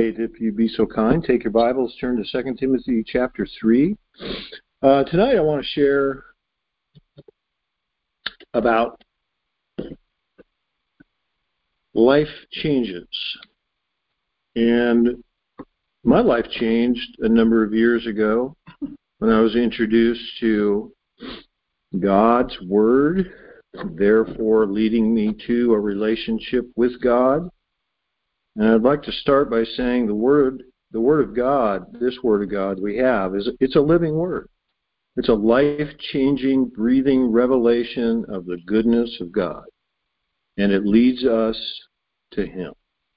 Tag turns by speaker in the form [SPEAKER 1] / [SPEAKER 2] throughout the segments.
[SPEAKER 1] right, if you'd be so kind, take your Bibles, turn to 2 Timothy chapter 3. Tonight I want to share about life changes. And my life changed a number of years ago when I was introduced to God's Word, therefore leading me to a relationship with God. And I'd like to start by saying the Word of God, this Word of God we have, it's a living Word. It's a life-changing, breathing revelation of the goodness of God. And it leads us to Him.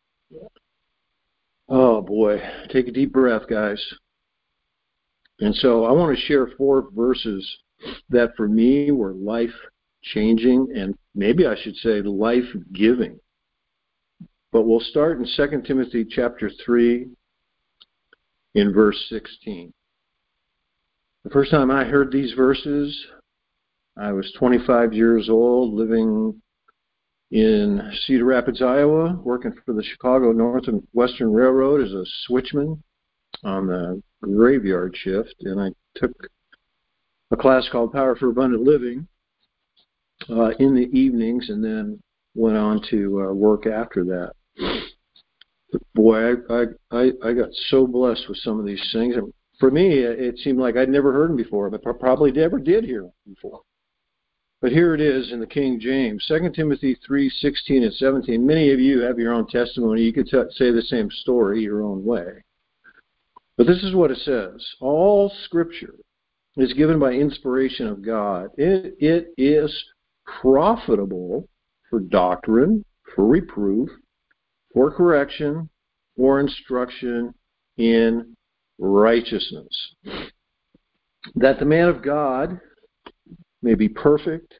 [SPEAKER 1] Oh boy, take a deep breath, guys. And so I want to share 4 verses that for me were life-changing, and maybe I should say life-giving. But we'll start in 2 Timothy chapter 3 in verse 16. The first time I heard these verses, I was 25 years old, living in Cedar Rapids, Iowa, working for the Chicago Northern Western Railroad as a switchman on the graveyard shift. And I took a class called Power for Abundant Living in the evenings, and then went on to work after that. But boy, I got so blessed with some of these things. And for me, it seemed like I'd never heard them before, but I probably never did hear them before. But here it is in the King James, 2 Timothy 3:16 and 17. Many of you have your own testimony. You could say the same story your own way. But this is what it says. All Scripture is given by inspiration of God. It is profitable for doctrine, for reproof, for correction, for instruction in righteousness, that the man of God may be perfect,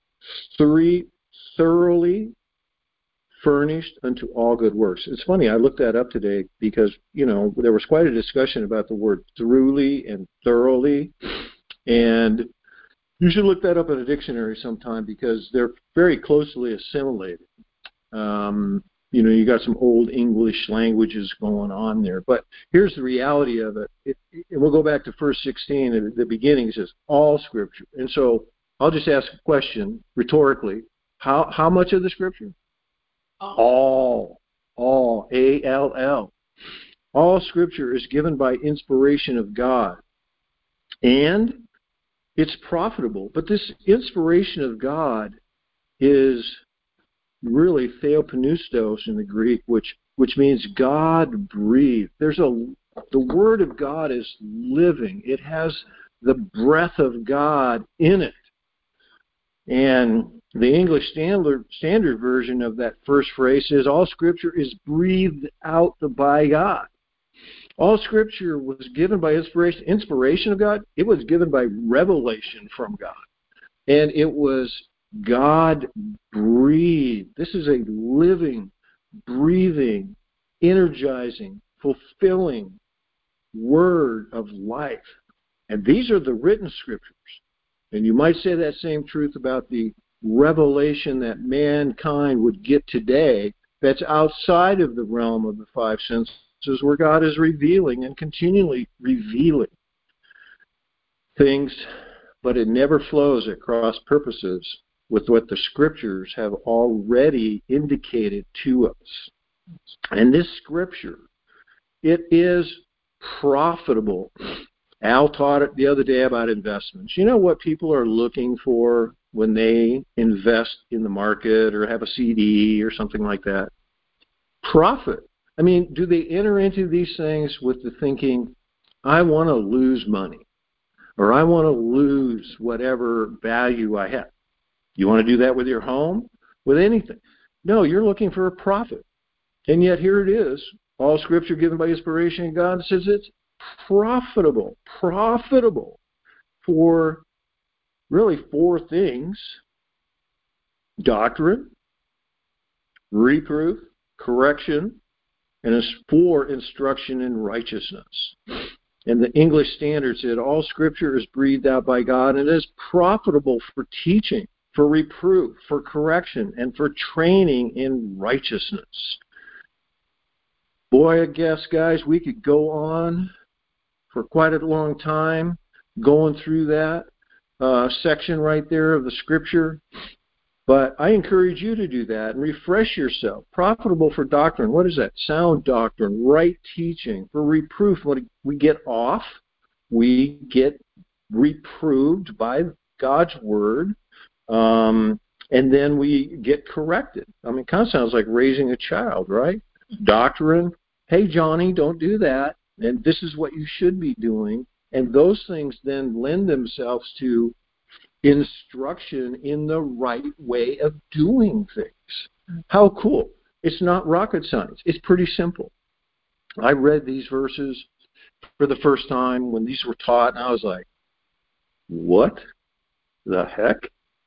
[SPEAKER 1] thoroughly furnished unto all good works. It's funny, I looked that up today because, there was quite a discussion about the word thoroughly and thoroughly, and you should look that up in a dictionary sometime because they're very closely assimilated. You got some old English languages going on there. But here's the reality of it. And we'll go back to verse 16. At the beginning, it says, all Scripture. And so I'll just ask a question rhetorically. How much of the Scripture? All. A-L-L. All Scripture is given by inspiration of God. And it's profitable. But this inspiration of God is really theopneustos in the Greek, which means God breathed. The Word of God is living. It has the breath of God in it. And the English Standard Version of that first phrase says, all Scripture is breathed out by God. All Scripture was given by inspiration of God. It was given by revelation from God. And it was God breathed. This is a living, breathing, energizing, fulfilling word of life. And these are the written Scriptures. And you might say that same truth about the revelation that mankind would get today that's outside of the realm of the 5 senses, where God is revealing and continually revealing things, but it never flows at cross purposes with what the Scriptures have already indicated to us. And this Scripture, it is profitable. Al taught it the other day about investments. You know what people are looking for when they invest in the market or have a CD or something like that? Profit. I mean, do they enter into these things with the thinking, I want to lose money, or I want to lose whatever value I have? You want to do that with your home? With anything? No, you're looking for a profit. And yet here it is. All Scripture given by inspiration of God says it's profitable for really 4 things: doctrine, reproof, correction, and is for instruction in righteousness. And the English Standard said all Scripture is breathed out by God and is profitable for teaching, for reproof, for correction, and for training in righteousness. Boy, I guess, guys, we could go on for quite a long time going through that section right there of the Scripture. But I encourage you to do that and refresh yourself. Profitable for doctrine. What is that? Sound doctrine, right teaching. For reproof, when we get off, we get reproved by God's Word, and then we get corrected. I mean, it kind of sounds like raising a child, right? Doctrine. Hey, Johnny, don't do that. And this is what you should be doing. And those things then lend themselves to instruction in the right way of doing things. How cool. It's not rocket science. It's pretty simple. I read these verses for the first time when these were taught, and I was like, what the heck?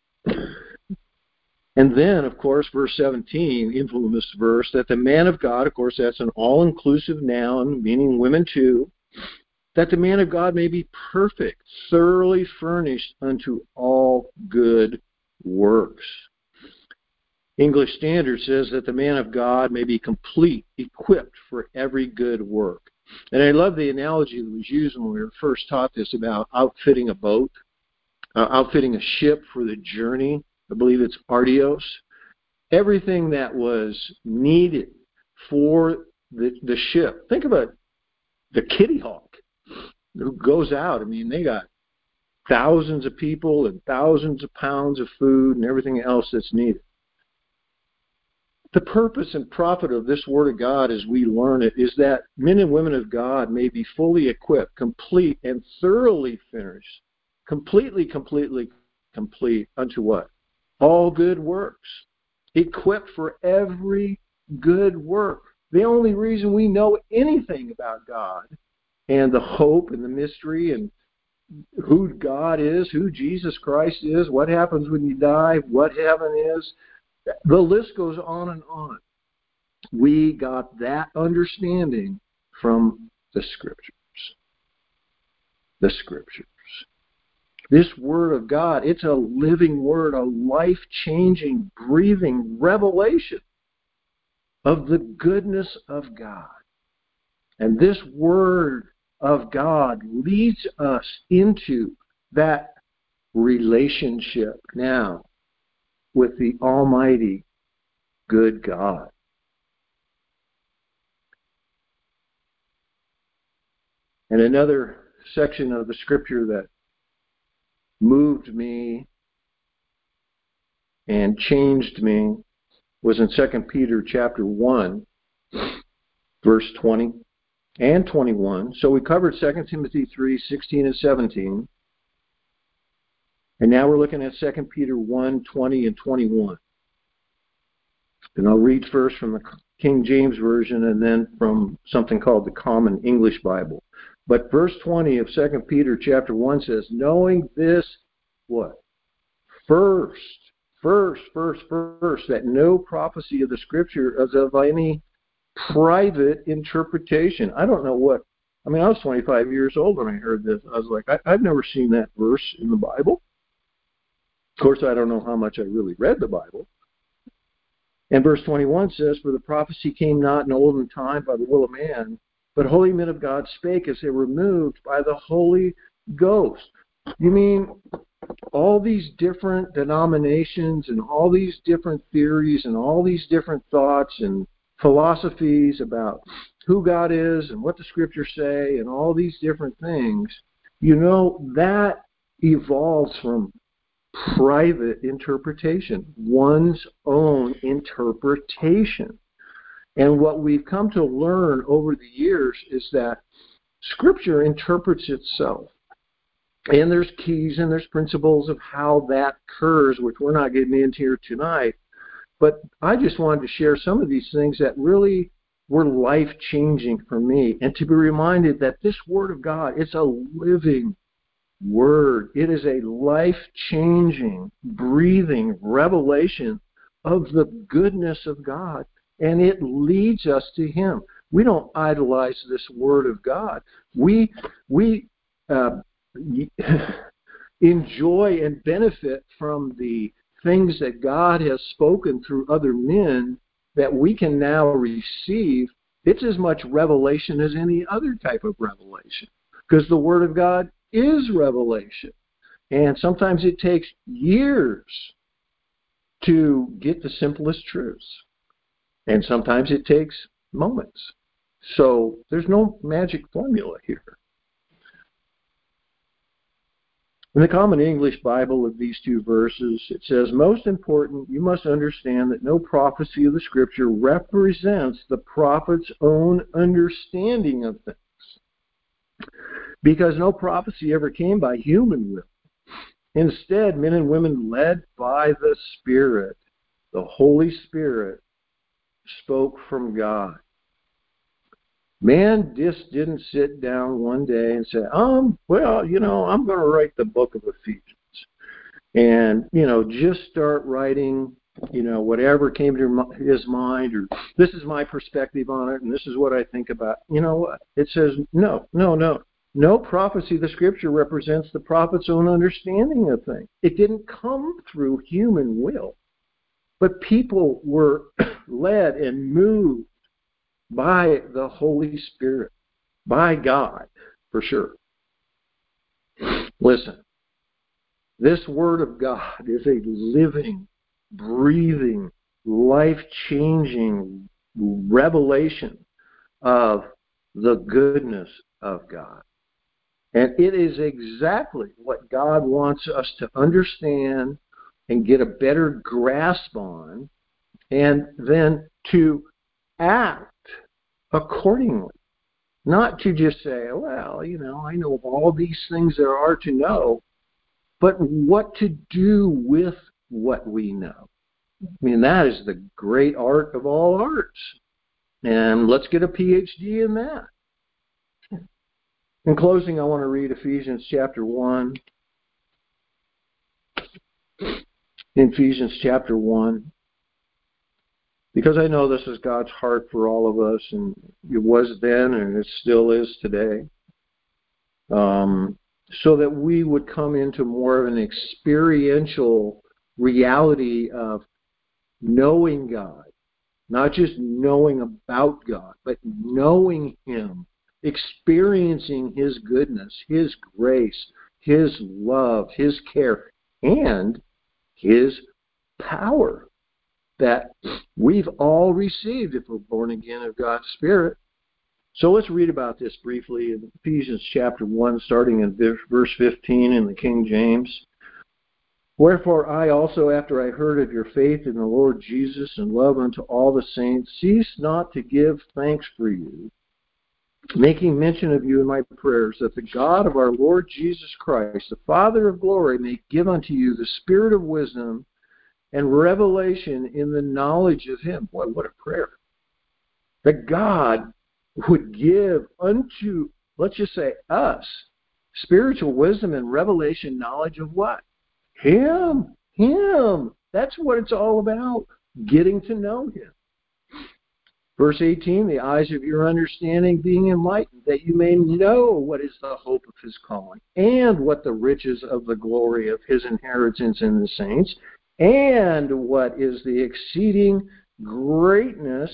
[SPEAKER 1] And then, of course, verse 17, infamous verse, that the man of God, of course, that's an all-inclusive noun, meaning women too, that the man of God may be perfect, thoroughly furnished unto all good works. English Standard says that the man of God may be complete, equipped for every good work. And I love the analogy that was used when we were first taught this about outfitting a boat, outfitting a ship for the journey. I believe it's Artios. Everything that was needed for the ship. Think about the Kitty Hawk who goes out. I mean, they got thousands of people and thousands of pounds of food and everything else that's needed. The purpose and profit of this Word of God as we learn it is that men and women of God may be fully equipped, complete, and thoroughly finished. Completely complete unto what? All good works. Equipped for every good work. The only reason we know anything about God and the hope and the mystery and who God is, who Jesus Christ is, what happens when you die, what heaven is. The list goes on and on. We got that understanding from the Scriptures. The Scriptures. This Word of God, it's a living Word, a life-changing, breathing revelation of the goodness of God. And this Word of God leads us into that relationship now with the Almighty good God. And another section of the Scripture that moved me and changed me was in 2 Peter chapter 1, verse 20 and 21. So we covered 2 Timothy 3, 16 and 17. And now we're looking at 2 Peter 1, 20 and 21. And I'll read first from the King James Version and then from something called the Common English Bible. But verse 20 of 2 Peter chapter 1 says, knowing this, what? First, that no prophecy of the Scripture is of any private interpretation. I don't know what, I mean, I was 25 years old when I heard this. I was like, I've never seen that verse in the Bible. Of course, I don't know how much I really read the Bible. And verse 21 says, for the prophecy came not in olden time by the will of man, but holy men of God spake as they were moved by the Holy Ghost. You mean all these different denominations and all these different theories and all these different thoughts and philosophies about who God is and what the Scriptures say and all these different things, you know, that evolves from private interpretation, one's own interpretation. And what we've come to learn over the years is that Scripture interprets itself. And there's keys and there's principles of how that occurs, which we're not getting into here tonight. But I just wanted to share some of these things that really were life-changing for me. And to be reminded that this Word of God, it's a living Word. It is a life-changing, breathing revelation of the goodness of God. And it leads us to Him. We don't idolize this Word of God. We enjoy and benefit from the things that God has spoken through other men that we can now receive It's as much revelation as any other type of revelation, because the Word of God is revelation. And sometimes it takes years to get the simplest truths. And sometimes it takes moments. So there's no magic formula here. In the Common English Bible of these two verses, it says, most important, you must understand that no prophecy of the Scripture represents the prophet's own understanding of things. Because no prophecy ever came by human will. Instead, men and women led by the Spirit, the Holy Spirit, spoke from God. Man just didn't sit down one day and say, well, I'm going to write the book of Ephesians. And, just start writing, whatever came to his mind, or this is my perspective on it, and this is what I think about. You know what? It says, no. No prophecy of the Scripture represents the prophet's own understanding of things. It didn't come through human will. But people were led and moved by the Holy Spirit, by God, for sure. Listen, this Word of God is a living, breathing, life-changing revelation of the goodness of God. And it is exactly what God wants us to understand and get a better grasp on, and then to act accordingly. Not to just say, well, I know all these things there are to know, but what to do with what we know. I mean, that is the great art of all arts. And let's get a PhD in that. In closing, I want to read Ephesians chapter 1. In Ephesians chapter 1. Because I know this is God's heart for all of us, and it was then and it still is today. So that we would come into more of an experiential reality of knowing God. Not just knowing about God, but knowing Him. Experiencing His goodness, His grace, His love, His care, and His power that we've all received if we're born again of God's Spirit. So let's read about this briefly in Ephesians chapter 1, starting in verse 15 in the King James. Wherefore I also, after I heard of your faith in the Lord Jesus and love unto all the saints, cease not to give thanks for you, making mention of you in my prayers, that the God of our Lord Jesus Christ, the Father of glory, may give unto you the spirit of wisdom and revelation in the knowledge of Him. Boy, what a prayer. That God would give unto, let's just say us, spiritual wisdom and revelation knowledge of what? Him. That's what it's all about, getting to know Him. Verse 18, the eyes of your understanding being enlightened, that you may know what is the hope of His calling, and what the riches of the glory of His inheritance in the saints, and what is the exceeding greatness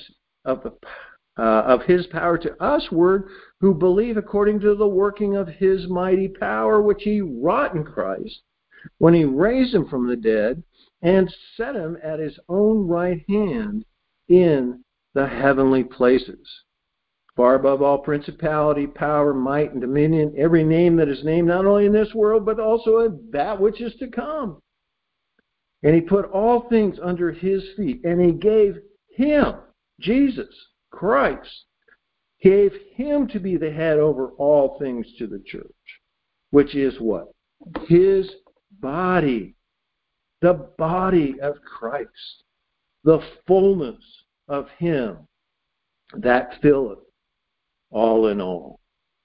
[SPEAKER 1] of His power to usward, who believe according to the working of His mighty power, which He wrought in Christ, when He raised Him from the dead, and set Him at His own right hand in the heavenly places, far above all principality, power, might, and dominion, every name that is named, not only in this world, but also in that which is to come. And He put all things under His feet, and He gave Him, Jesus Christ, gave Him to be the head over all things to the church, which is what? His body, the body of Christ, the fullness of Him that filleth all in all.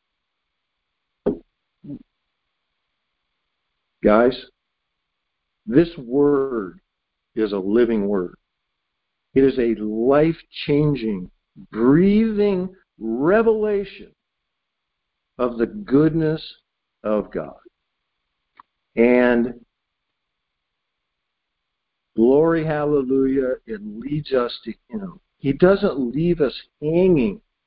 [SPEAKER 1] Guys, this word is a living word. It is a life-changing, breathing revelation of the goodness of God. And glory, hallelujah, it leads us to Him. He doesn't leave us hanging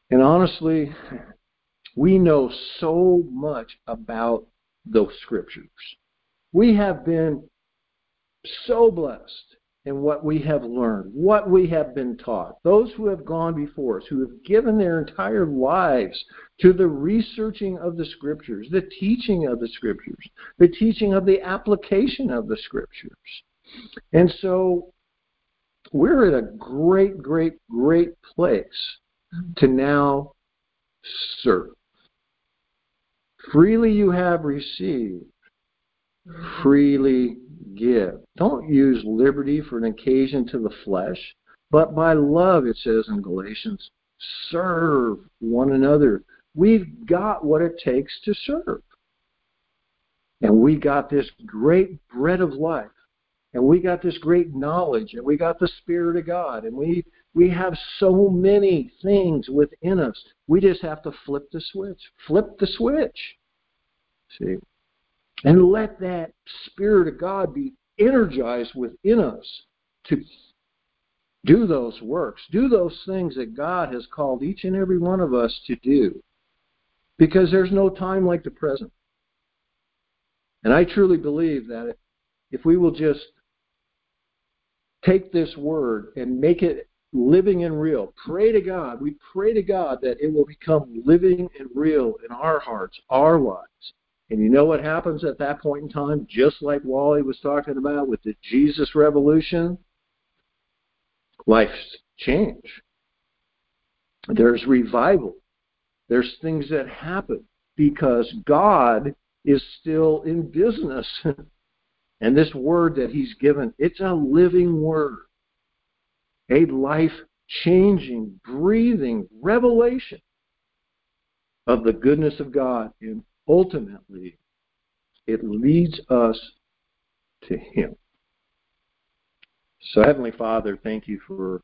[SPEAKER 1] And honestly, we know so much about those scriptures. We have been so blessed in what we have learned, what we have been taught. Those who have gone before us, who have given their entire lives to the researching of the scriptures, the teaching of the scriptures, the teaching of the application of the scriptures. And so we're at a great, great, great place to now serve. Freely you have received, freely give. Don't use liberty for an occasion to the flesh, but by love, it says in Galatians, serve one another. We've got what it takes to serve. And we got this great bread of life. And we got this great knowledge. And we got the Spirit of God. And we have so many things within us. We just have to flip the switch. Flip the switch. See? And let that Spirit of God be energized within us to do those works, do those things that God has called each and every one of us to do. Because there's no time like the present. And I truly believe that if we will just take this word and make it living and real, pray to God. We pray to God that it will become living and real in our hearts, our lives. And you know what happens at that point in time? Just like Wally was talking about with the Jesus Revolution, life's change. There's revival. There's things that happen because God is still in business. And this word that he's given, it's a living word. A life-changing, breathing revelation of the goodness of God. And ultimately, it leads us to him. So, Heavenly Father, thank you for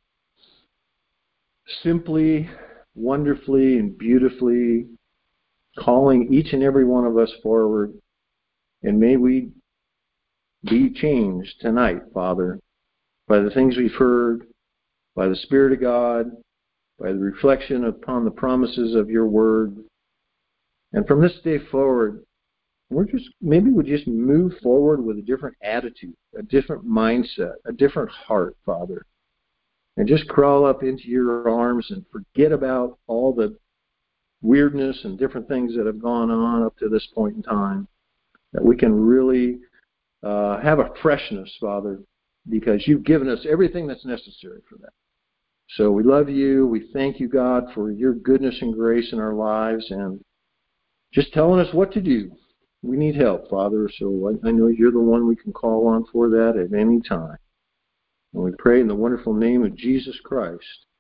[SPEAKER 1] simply, wonderfully, and beautifully calling each and every one of us forward. And may we be changed tonight, Father, by the things we've heard, by the Spirit of God, by the reflection upon the promises of your word. And from this day forward, maybe we just move forward with a different attitude, a different mindset, a different heart, Father. And just crawl up into your arms and forget about all the weirdness and different things that have gone on up to this point in time. That we can really have a freshness, Father, because you've given us everything that's necessary for that. So we love you. We thank you, God, for your goodness and grace in our lives and just telling us what to do. We need help, Father, so I know you're the one we can call on for that at any time. And we pray in the wonderful name of Jesus Christ.